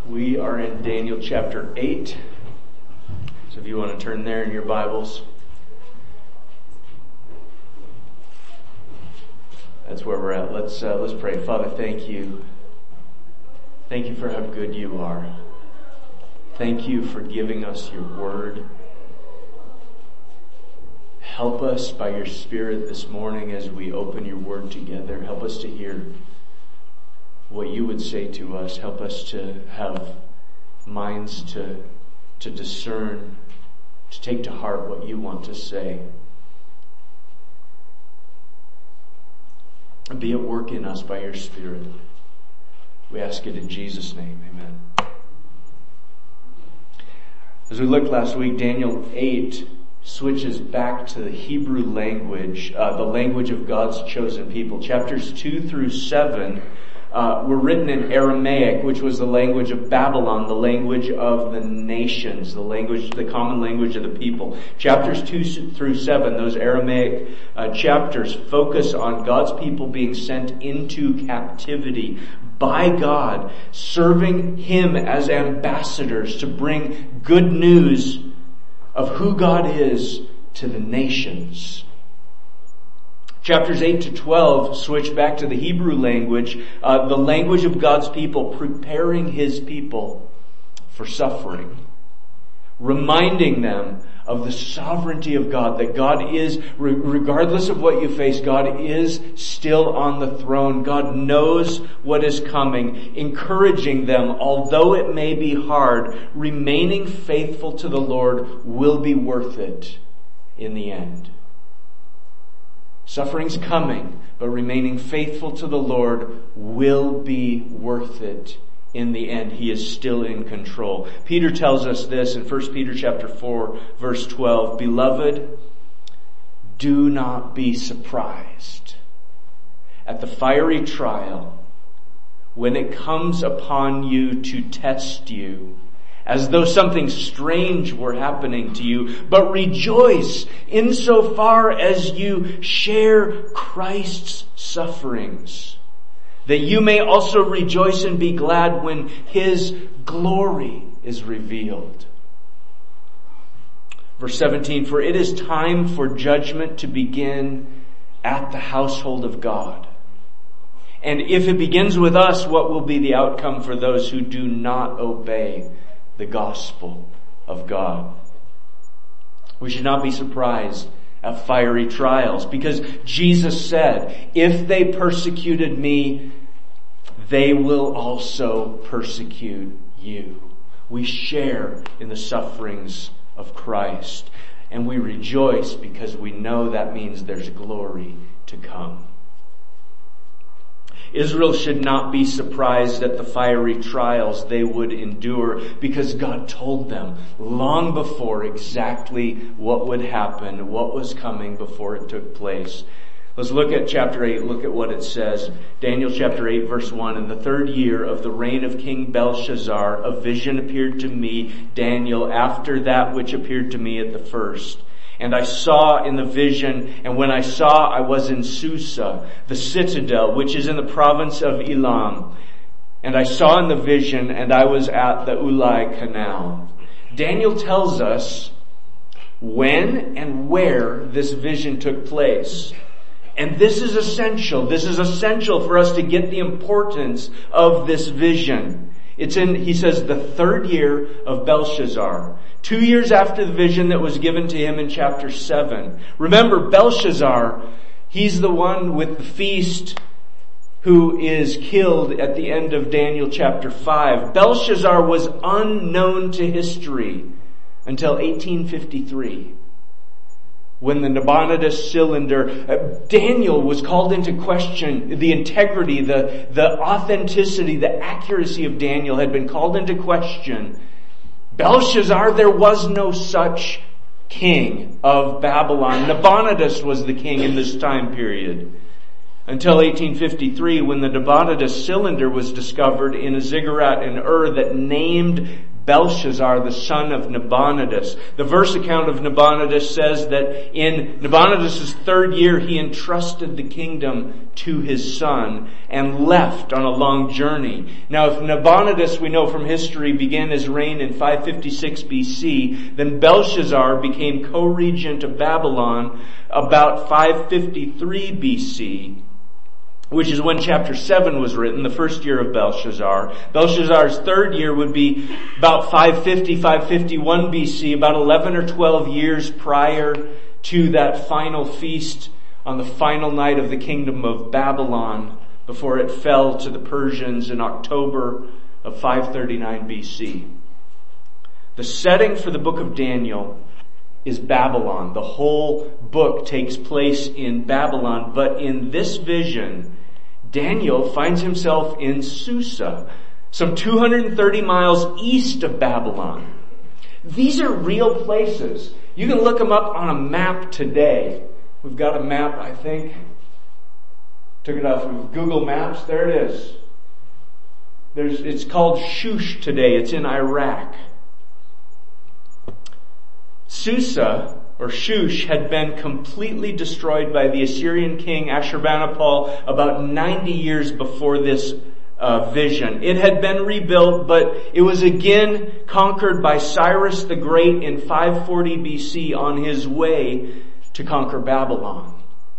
We are in Daniel chapter 8. So if you want to turn there in your Bibles. That's where we're at. Let's pray. Father, thank you. Thank you for how good you are. Thank you for giving us your word. Help us by your Spirit this morning as we open your word together. Help us to hear what you would say to us. Help us to have minds to discern, to take to heart what you want to say. And be at work in us by your Spirit. We ask it in Jesus' name. Amen. As we looked last week, Daniel 8 switches back to the Hebrew language, the language of God's chosen people. Chapters 2 through 7 were written in Aramaic, which was the language of Babylon, the language of the nations, the common language of the people. Chapters 2 through 7, those Aramaic chapters focus on God's people being sent into captivity by God, serving Him as ambassadors to bring good news of who God is to the nations. Chapters 8 to 12 switch back to the Hebrew language, the language of God's people, preparing His people for suffering, reminding them of the sovereignty of God, that God is, regardless of what you face, God is still on the throne. God knows what is coming, encouraging them, although it may be hard, remaining faithful to the Lord will be worth it in the end. Suffering's coming, but remaining faithful to the Lord will be worth it in the end. He is still in control. Peter tells us this in 1 Peter chapter 4, verse 12. Beloved, do not be surprised at the fiery trial when it comes upon you to test you, as though something strange were happening to you, but rejoice insofar as you share Christ's sufferings, that you may also rejoice and be glad when His glory is revealed. Verse 17, for it is time for judgment to begin at the household of God. And if it begins with us, what will be the outcome for those who do not obey the gospel of God? We should not be surprised at fiery trials, because Jesus said, if they persecuted me, they will also persecute you. We share in the sufferings of Christ, and we rejoice because we know that means there's glory to come. Israel should not be surprised at the fiery trials they would endure, because God told them long before exactly what would happen, what was coming before it took place. Let's look at chapter 8. Look at what it says. Daniel chapter 8 verse 1. In the 3rd year of the reign of King Belshazzar, a vision appeared to me, Daniel, after that which appeared to me at the first. And I saw in the vision, and when I saw, I was in Susa, the citadel, which is in the province of Elam. And I saw in the vision, and I was at the Ulai Canal. Daniel tells us when and where this vision took place. And this is essential. This is essential for us to get the importance of this vision. It's in, he says, the 3rd year of Belshazzar. 2 years after the vision that was given to him in chapter 7. Remember, Belshazzar, he's the one with the feast who is killed at the end of Daniel chapter 5. Belshazzar was unknown to history until 1853. When the Nabonidus cylinder, Daniel was called into question. The integrity, the authenticity, the accuracy of Daniel had been called into question. Belshazzar, there was no such king of Babylon. Nabonidus was the king in this time period. Until 1853, when the Nabonidus cylinder was discovered in a ziggurat in Ur that named Belshazzar, the son of Nabonidus. The verse account of Nabonidus says that in Nabonidus' 3rd year, he entrusted the kingdom to his son and left on a long journey. Now, if Nabonidus, we know from history, began his reign in 556 BC, then Belshazzar became co-regent of Babylon about 553 BC. Which is when chapter 7 was written, the 1st year of Belshazzar. Belshazzar's 3rd year would be about 550, 551 BC, about 11 or 12 years prior to that final feast on the final night of the kingdom of Babylon before it fell to the Persians in October of 539 BC. The setting for the book of Daniel is Babylon. The whole book takes place in Babylon, but in this vision, Daniel finds himself in Susa, some 230 miles east of Babylon. These are real places. You can look them up on a map today. We've got a map, I think. Took it off of Google Maps. There it is. It's called Shush today. It's in Iraq. Susa, or Shush, had been completely destroyed by the Assyrian king Ashurbanipal about 90 years before this vision. It had been rebuilt, but it was again conquered by Cyrus the Great in 540 BC on his way to conquer Babylon.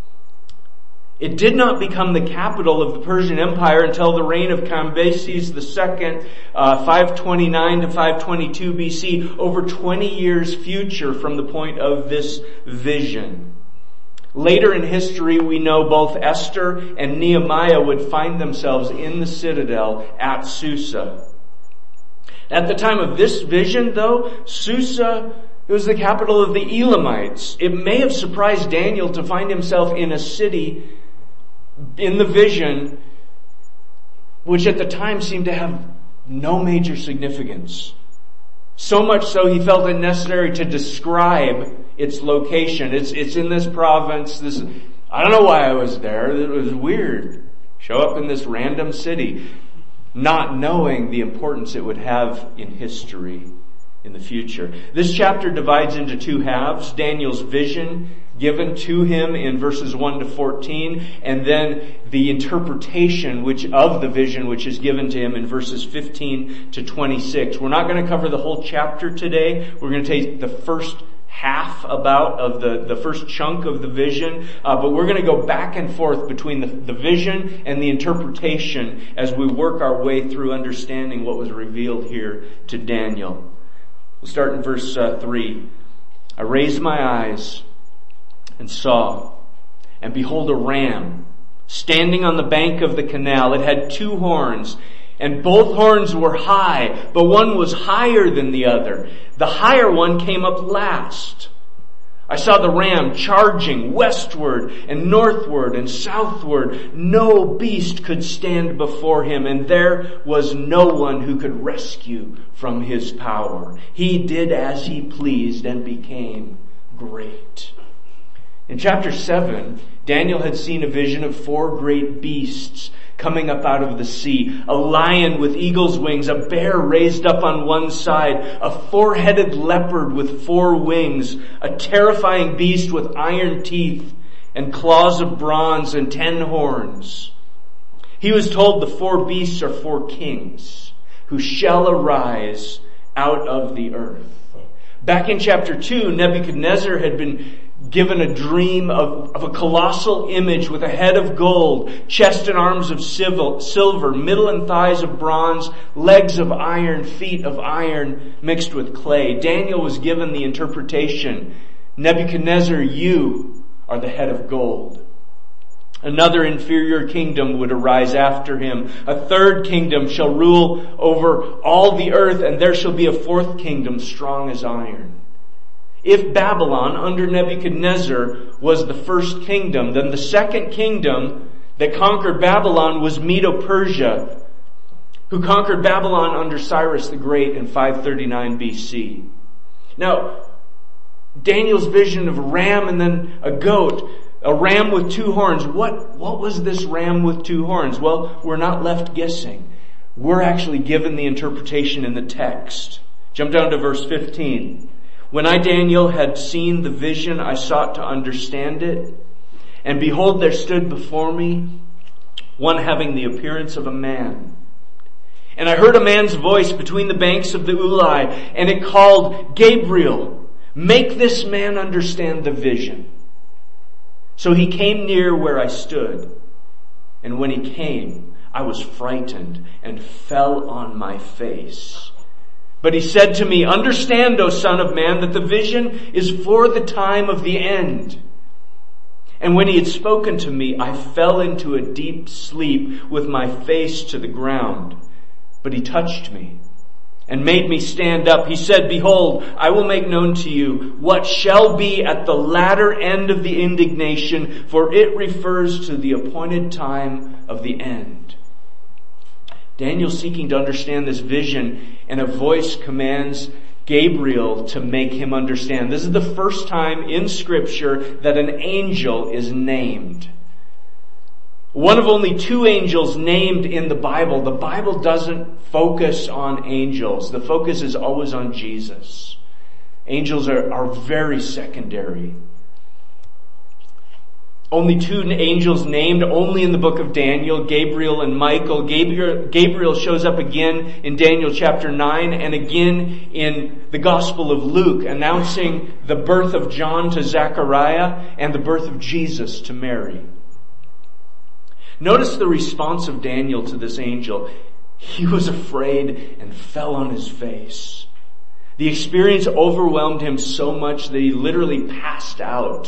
It did not become the capital of the Persian Empire until the reign of Cambyses II, 529 to 522 BC, over 20 years future from the point of this vision. Later in history, we know both Esther and Nehemiah would find themselves in the citadel at Susa. At the time of this vision, though, Susa, it was the capital of the Elamites. It may have surprised Daniel to find himself in a city in the vision, which at the time seemed to have no major significance. So much so he felt it necessary to describe its location. It's in this province. I don't know why I was there. It was weird. Show up in this random city, not knowing the importance it would have in history in the future. This chapter divides into 2 halves. Daniel's vision given to him in verses 1 to 14, and then the interpretation of the vision which is given to him in verses 15 to 26. We're not going to cover the whole chapter today. We're going to take the first half of the first chunk of the vision, but we're going to go back and forth between the vision and the interpretation as we work our way through understanding what was revealed here to Daniel. We'll start in verse 3. I raised my eyes and saw, and behold, a ram standing on the bank of the canal. It had 2 horns, and both horns were high, but one was higher than the other. The higher one came up last. I saw the ram charging westward and northward and southward. No beast could stand before him, and there was no one who could rescue from his power. He did as he pleased and became great. In chapter 7, Daniel had seen a vision of 4 great beasts coming up out of the sea. A lion with eagle's wings, a bear raised up on one side, a 4-headed leopard with 4 wings, a terrifying beast with iron teeth and claws of bronze and 10 horns. He was told the 4 beasts are 4 kings who shall arise out of the earth. Back in chapter 2, Nebuchadnezzar had been given a dream of a colossal image with a head of gold, chest and arms of silver, middle and thighs of bronze, legs of iron, feet of iron mixed with clay. Daniel was given the interpretation, Nebuchadnezzar, you are the head of gold. Another inferior kingdom would arise after him. A 3rd kingdom shall rule over all the earth, and there shall be a 4th kingdom strong as iron. If Babylon under Nebuchadnezzar was the first kingdom, then the 2nd kingdom that conquered Babylon was Medo-Persia, who conquered Babylon under Cyrus the Great in 539 BC. Now, Daniel's vision of a ram and then a goat, a ram with 2 horns. What was this ram with 2 horns? Well, we're not left guessing. We're actually given the interpretation in the text. Jump down to verse 15. When I, Daniel, had seen the vision, I sought to understand it. And behold, there stood before me one having the appearance of a man. And I heard a man's voice between the banks of the Ulai, and it called, Gabriel, make this man understand the vision. So he came near where I stood. And when he came, I was frightened and fell on my face. But he said to me, understand, O son of man, that the vision is for the time of the end. And when he had spoken to me, I fell into a deep sleep with my face to the ground. But he touched me and made me stand up. He said, behold, I will make known to you what shall be at the latter end of the indignation, for it refers to the appointed time of the end. Daniel seeking to understand this vision, and a voice commands Gabriel to make him understand. This is the first time in Scripture that an angel is named. One of only 2 angels named in the Bible. The Bible doesn't focus on angels. The focus is always on Jesus. Angels are very secondary. Only 2 angels named, only in the book of Daniel, Gabriel and Michael. Gabriel shows up again in Daniel chapter 9 and again in the Gospel of Luke, announcing the birth of John to Zechariah and the birth of Jesus to Mary. Notice the response of Daniel to this angel. He was afraid and fell on his face. The experience overwhelmed him so much that he literally passed out.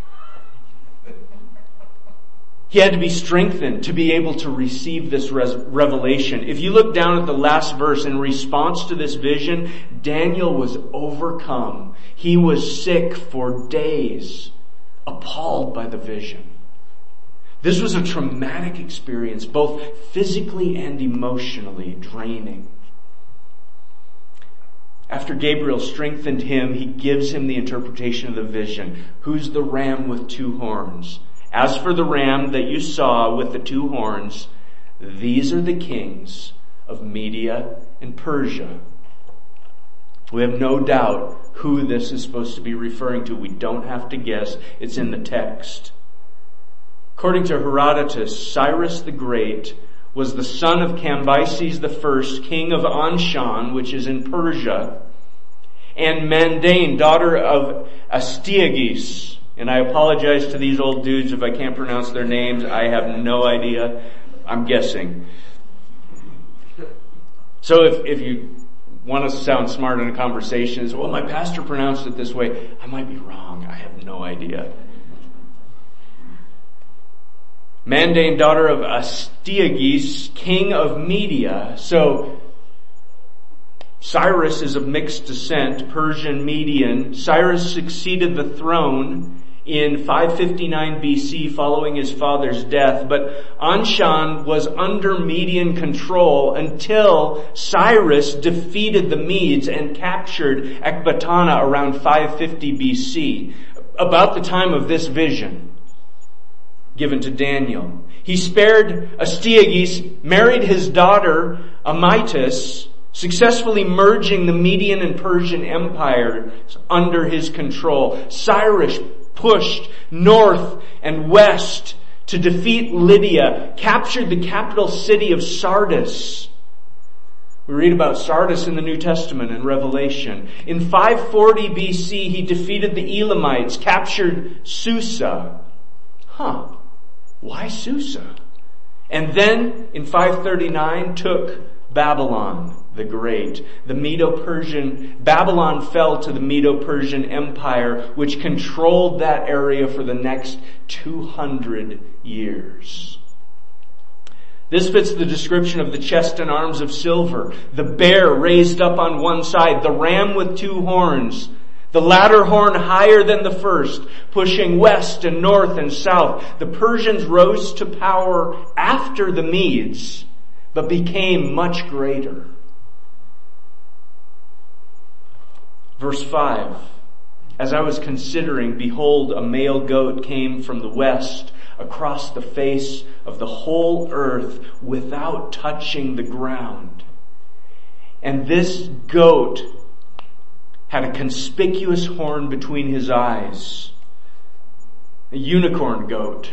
He had to be strengthened to be able to receive this revelation. If you look down at the last verse, in response to this vision, Daniel was overcome. He was sick for days, appalled by the vision. This was a traumatic experience, both physically and emotionally draining. After Gabriel strengthened him, he gives him the interpretation of the vision. Who's the ram with 2 horns? As for the ram that you saw with the 2 horns, these are the kings of Media and Persia. We have no doubt who this is supposed to be referring to. We don't have to guess. It's in the text. According to Herodotus, Cyrus the Great was the son of Cambyses I, king of Anshan, which is in Persia, and Mandane, daughter of Astyages. And I apologize to these old dudes if I can't pronounce their names. I have no idea. I'm guessing. So if you want to sound smart in a conversation, well, my pastor pronounced it this way. I might be wrong. I have no idea. Mandane, daughter of Astyages, king of Media. So Cyrus is of mixed descent, Persian, Median. Cyrus succeeded the throne in 559 BC following his father's death, but Anshan was under Median control until Cyrus defeated the Medes and captured Ecbatana around 550 BC, about the time of this vision given to Daniel. He spared Astyages, married his daughter Amytis, successfully merging the Median and Persian empires under his control. Cyrus pushed north and west to defeat Lydia, captured the capital city of Sardis. We read about Sardis in the New Testament in Revelation. In 540 BC, he defeated the Elamites, captured Susa. Why Susa? And then in 539 took Babylon the Great. Babylon fell to the Medo-Persian Empire, which controlled that area for the next 200 years. This fits the description of the chest and arms of silver, the bear raised up on one side, the ram with 2 horns, the latter horn higher than the first, pushing west and north and south. The Persians rose to power after the Medes, but became much greater. Verse 5, as I was considering, behold, a male goat came from the west across the face of the whole earth without touching the ground. And this goat had a conspicuous horn between his eyes. A unicorn goat.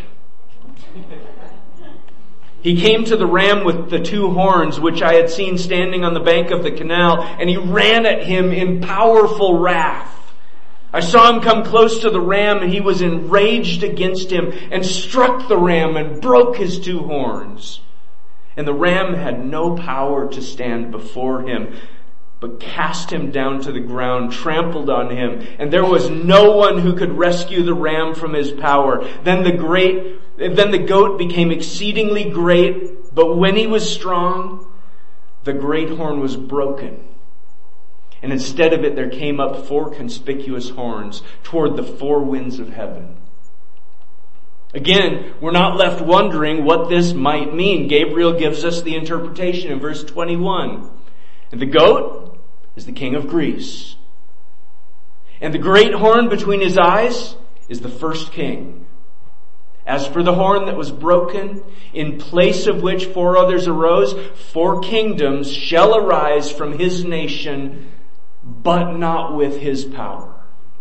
He came to the ram with the two horns, which I had seen standing on the bank of the canal, and he ran at him in powerful wrath. I saw him come close to the ram, and he was enraged against him, and struck the ram and broke his two horns. And the ram had no power to stand before him, but cast him down to the ground, trampled on him, and there was no one who could rescue the ram from his power. Then the goat became exceedingly great, but when he was strong, the great horn was broken. And instead of it, there came up 4 conspicuous horns toward the 4 winds of heaven. Again, we're not left wondering what this might mean. Gabriel gives us the interpretation in verse 21. And the goat is the king of Greece. And the great horn between his eyes is the first king. As for the horn that was broken, in place of which 4 others arose, 4 kingdoms shall arise from his nation, but not with his power.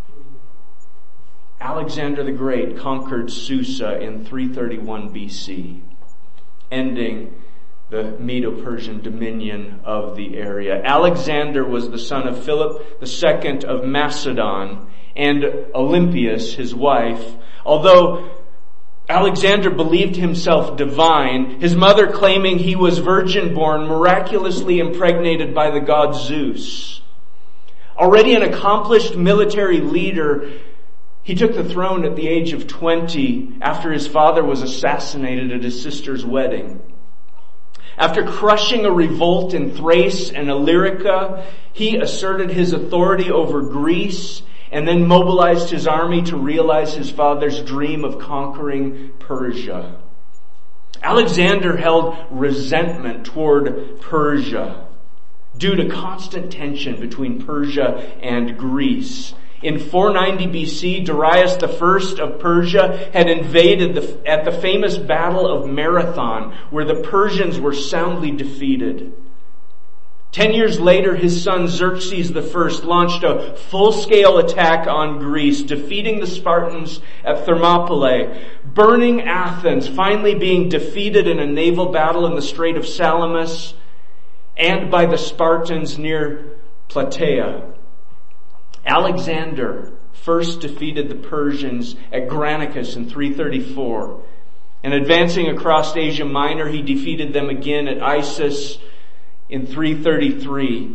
Alexander the Great conquered Susa in 331 BC, ending the Medo-Persian dominion of the area. Alexander was the son of Philip II of Macedon and Olympias, his wife. Although Alexander believed himself divine, his mother claiming he was virgin-born, miraculously impregnated by the god Zeus. Already an accomplished military leader, he took the throne at the age of 20 after his father was assassinated at his sister's wedding. After crushing a revolt in Thrace and Illyrica, he asserted his authority over Greece and then mobilized his army to realize his father's dream of conquering Persia. Alexander held resentment toward Persia due to constant tension between Persia and Greece. In 490 BC, Darius I of Persia had invaded at the famous Battle of Marathon, where the Persians were soundly defeated. 10 years later, his son Xerxes I launched a full-scale attack on Greece, defeating the Spartans at Thermopylae, burning Athens, finally being defeated in a naval battle in the Strait of Salamis, and by the Spartans near Plataea. Alexander first defeated the Persians at Granicus in 334. And advancing across Asia Minor, he defeated them again at Issus in 333.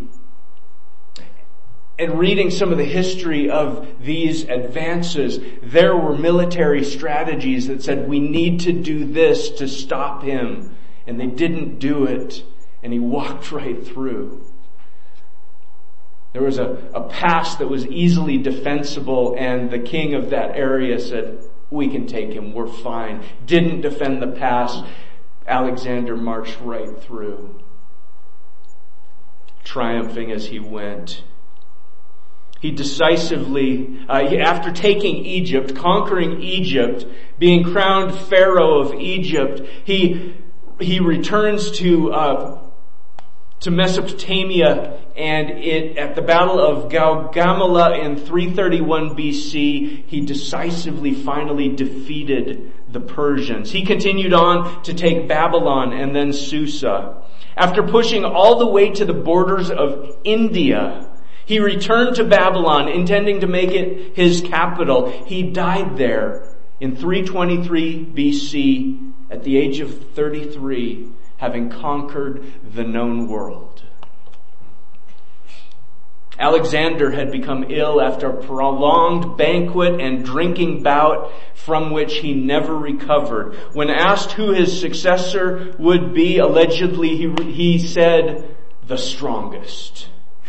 And reading some of the history of these advances, there were military strategies that said, we need to do this to stop him. And they didn't do it. And he walked right through. There was a pass that was easily defensible, and the king of that area said, we can take him, we're fine. Didn't defend the pass. Alexander marched right through, triumphing as he went. He decisively, after taking Egypt, conquering Egypt, being crowned Pharaoh of Egypt, he returns to Mesopotamia, and at the Battle of Gaugamela in 331 BC, he decisively finally defeated the Persians. He continued on to take Babylon and then Susa. After pushing all the way to the borders of India, he returned to Babylon, intending to make it his capital. He died there in 323 BC at the age of 33, having conquered the known world. Alexander had become ill after a prolonged banquet and drinking bout from which he never recovered. When asked who his successor would be, allegedly he said, the strongest.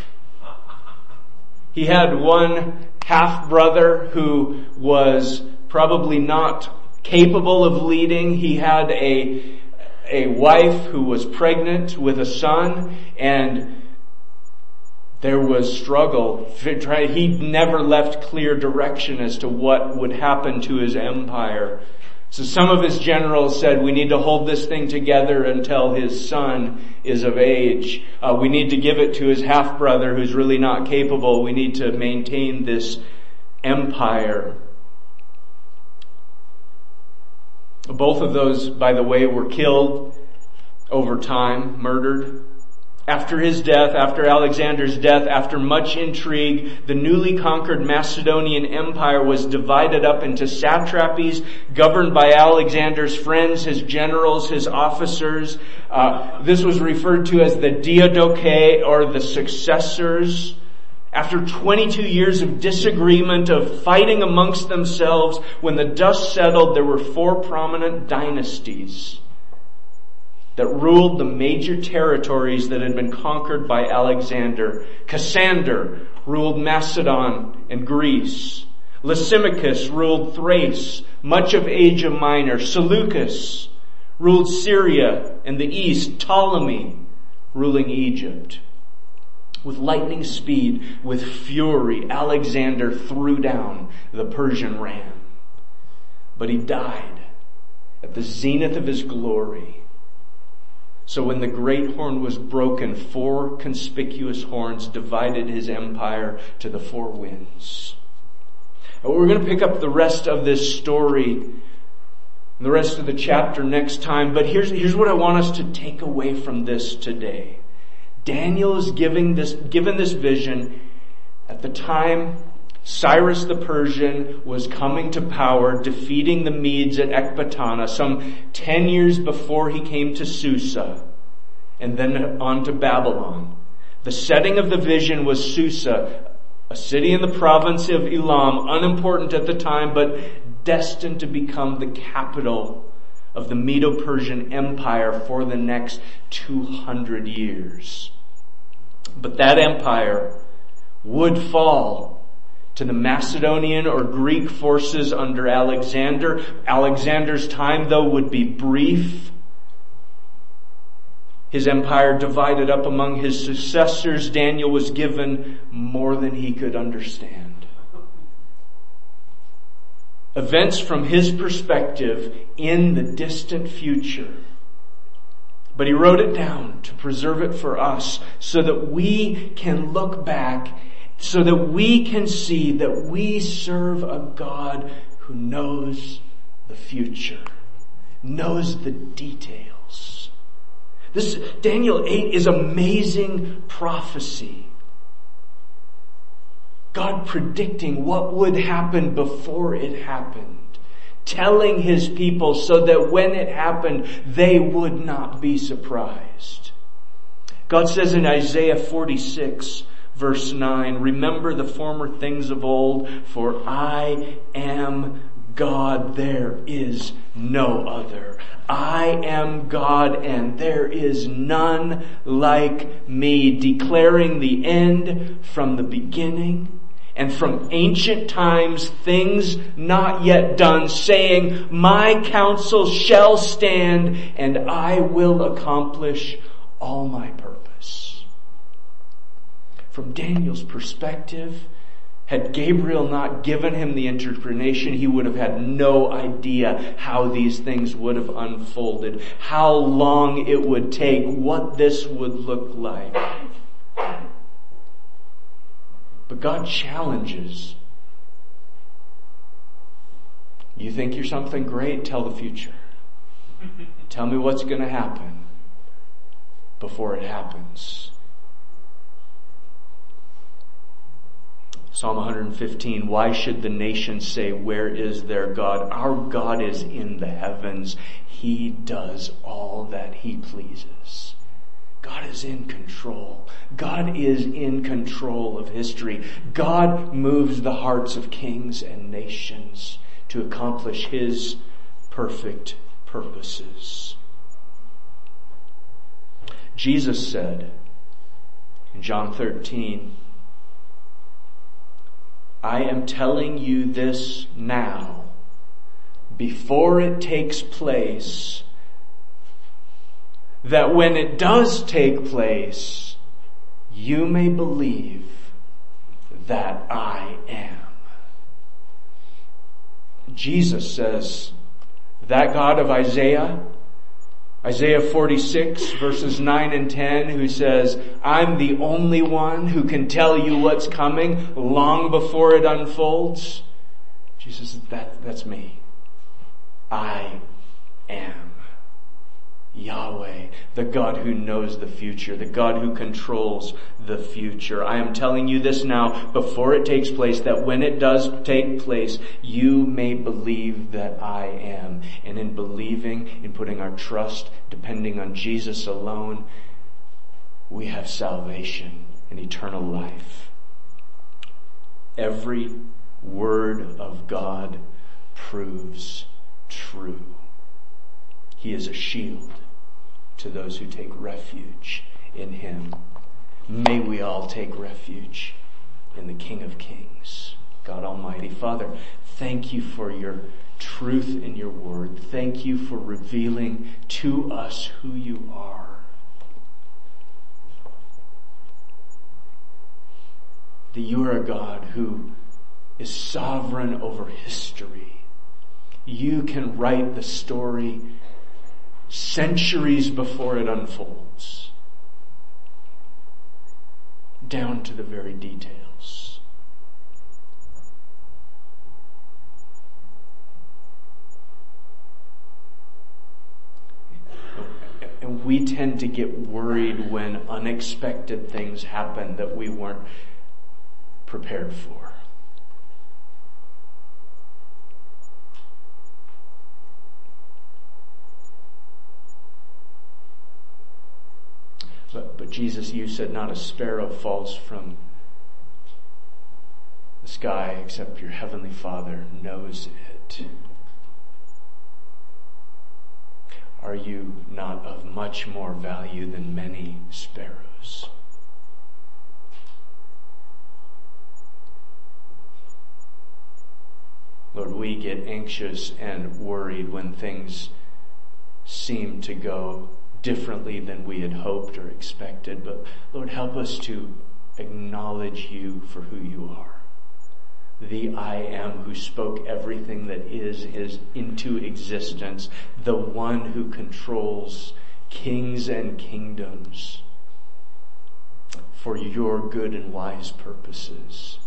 He had one half-brother who was probably not capable of leading. He had a wife who was pregnant with a son, and there was struggle. He never left clear direction as to what would happen to his empire. So some of his generals said, we need to hold this thing together until his son is of age. We need to give it to his half-brother who's really not capable. We need to maintain this empire. Both of those, by the way, were killed over time, murdered. After his death, after Alexander's death, after much intrigue, the newly conquered Macedonian Empire was divided up into satrapies governed by Alexander's friends, his generals, his officers. This was referred to as the Diadochi, or the successors. After 22 years of disagreement, of fighting amongst themselves, when the dust settled, there were 4 prominent dynasties that ruled the major territories that had been conquered by Alexander. Cassander ruled Macedon and Greece. Lysimachus ruled Thrace, much of Asia Minor. Seleucus ruled Syria and the east. Ptolemy ruling Egypt. With lightning speed, with fury, Alexander threw down the Persian ram. But he died at the zenith of his glory. So when the great horn was broken, 4 conspicuous horns divided his empire to the 4 winds. We're going to pick up the rest of this story, the rest of the chapter next time, but here's what I want us to take away from this today. Daniel is given this vision at the time Cyrus the Persian was coming to power, defeating the Medes at Ecbatana, some 10 years before he came to Susa, and then on to Babylon. The setting of the vision was Susa, a city in the province of Elam, unimportant at the time, but destined to become the capital of the Medo-Persian Empire for the next 200 years. But that empire would fall to the Macedonian or Greek forces under Alexander. Alexander's time, though, would be brief. His empire divided up among his successors. Daniel was given more than he could understand. Events from his perspective in the distant future. But he wrote it down to preserve it for us so that we can look back, so that we can see that we serve a God who knows the future, knows the details. This Daniel 8 is amazing prophecy. God predicting what would happen before it happened, telling his people so that when it happened, they would not be surprised. God says in Isaiah 46, verse 9, remember the former things of old, for I am God, there is no other. I am God and there is none like me, declaring the end from the beginning and from ancient times, things not yet done, saying, my counsel shall stand and I will accomplish all my purpose. From Daniel's perspective, had Gabriel not given him the interpretation, he would have had no idea how these things would have unfolded, how long it would take, what this would look like. But God challenges. You think you're something great? Tell the future. Tell me what's going to happen before it happens. Psalm 115, why should the nations say, where is their God? Our God is in the heavens. He does all that he pleases. God is in control. God is in control of history. God moves the hearts of kings and nations to accomplish his perfect purposes. Jesus said in John 13, I am telling you this now, before it takes place, that when it does take place, you may believe that I am. Jesus says That God of Isaiah 46 verses 9 and 10, who says, I'm the only one who can tell you what's coming long before it unfolds. Jesus says, that's me. I am Yahweh, the God who knows the future, the God who controls the future. I am telling you this now before it takes place, that when it does take place, you may believe that I am. And in believing, in putting our trust, depending on Jesus alone, we have salvation and eternal life. Every word of God proves true. He is a shield to those who take refuge in Him. May we all take refuge in the King of Kings, God Almighty. Father, thank you for your truth in your word. Thank you for revealing to us who you are. That you are a God who is sovereign over history. You can write the story centuries before it unfolds, down to the very details. And we tend to get worried when unexpected things happen that we weren't prepared for. But Jesus, you said not a sparrow falls from the sky except your heavenly Father knows it. Are you not of much more value than many sparrows? Lord, we get anxious and worried when things seem to go differently than we had hoped or expected. But Lord, help us to acknowledge you for who you are. The I am who spoke everything that is into existence. The one who controls kings and kingdoms for your good and wise purposes.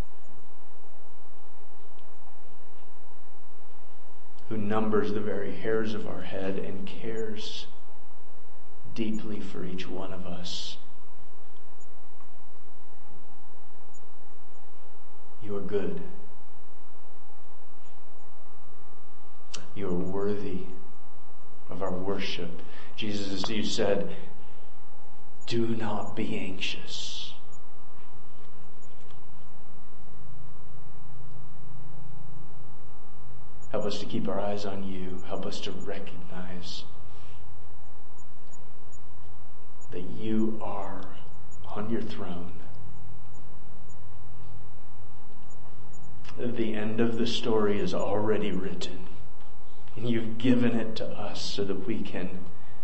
Who numbers the very hairs of our head and cares deeply for each one of us. You are good. You are worthy of our worship. Jesus, as you said, do not be anxious. Help us to keep our eyes on you. Help us to recognize that you are on your throne. The end of the story is already written, and you've given it to us so that we can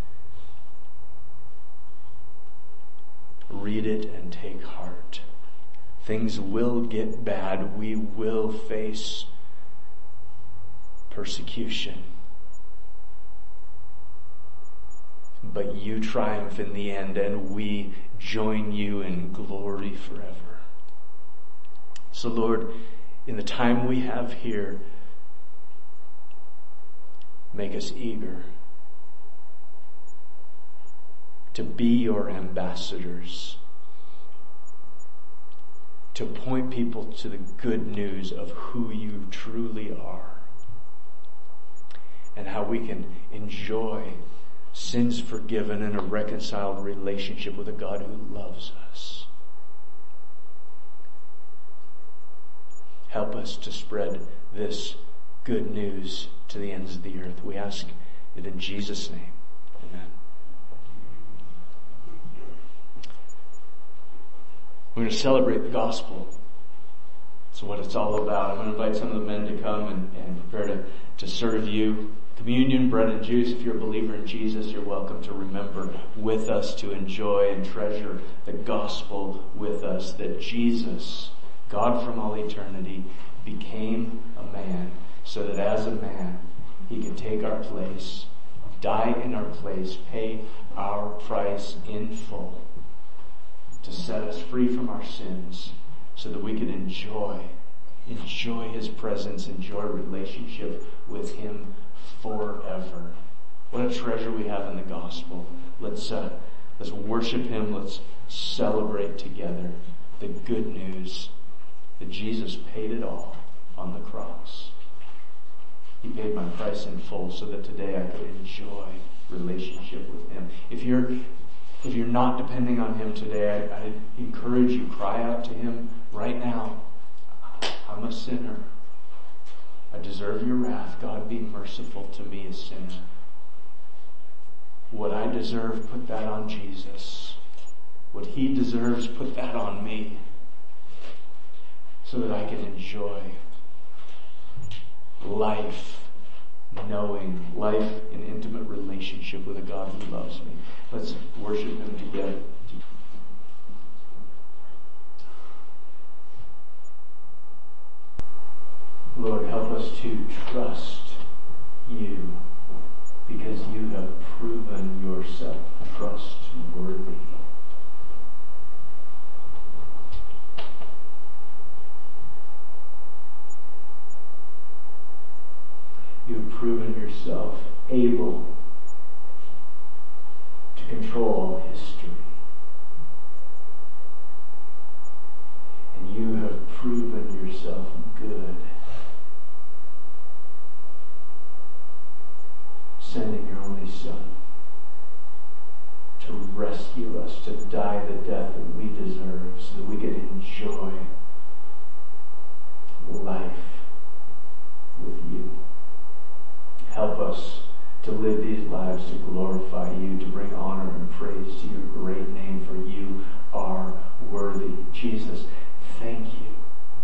read it and take heart. Things will get bad. We will face persecution. But you triumph in the end, and we join you in glory forever. So Lord, in the time we have here, make us eager to be your ambassadors, to point people to the good news of who you truly are, and how we can enjoy sins forgiven and a reconciled relationship with a God who loves us. Help us to spread this good news to the ends of the earth. We ask it in Jesus' name. Amen. We're going to celebrate the gospel. That's what it's all about. I'm going to invite some of the men to come and prepare to serve you. Communion, bread and juice. If you're a believer in Jesus, you're welcome to remember with us, to enjoy and treasure the gospel with us, that Jesus, God from all eternity, became a man so that as a man, He could take our place, die in our place, pay our price in full to set us free from our sins so that we could enjoy His presence, enjoy relationship with Him forever. What a treasure we have in the gospel. Let's worship Him. Let's celebrate together the good news that Jesus paid it all on the cross. He paid my price in full so that today I could enjoy relationship with Him. If you're not depending on Him today, I encourage you, cry out to Him right now. I'm a sinner. I deserve your wrath. God, be merciful to me, a sinner. What I deserve, put that on Jesus. What He deserves, put that on me. So that I can enjoy life, knowing life in intimate relationship with a God who loves me. Let's worship Him together. Lord, help us to trust You because You have proven Yourself trustworthy. You have proven Yourself able to control all history. And You have proven Yourself good, sending Your only Son to rescue us, to die the death that we deserve so that we could enjoy life with You. Help us to live these lives to glorify You, to bring honor and praise to Your great name, for You are worthy. Jesus, thank You.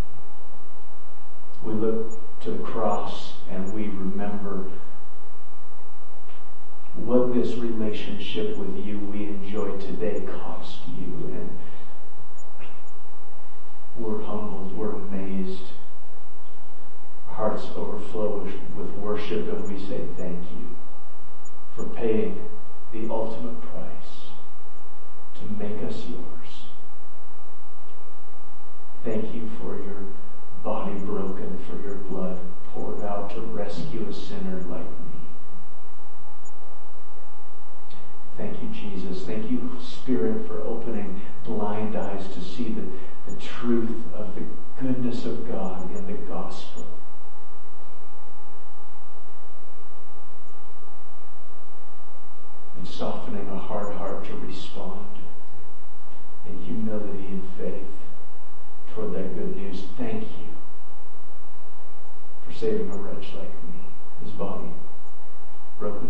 We look to the cross and we remember what this relationship with You we enjoy today cost You, and we're humbled, we're amazed. Hearts overflow with worship, and we say thank You for paying the ultimate price to make us Yours. Thank You for Your body broken, for Your blood poured out to rescue a sinner like me. Thank You, Jesus. Thank You, Spirit, for opening blind eyes to see the truth of the goodness of God in the gospel. And softening a hard heart to respond in humility and faith toward that good news. Thank You for saving a wretch like me, his body broken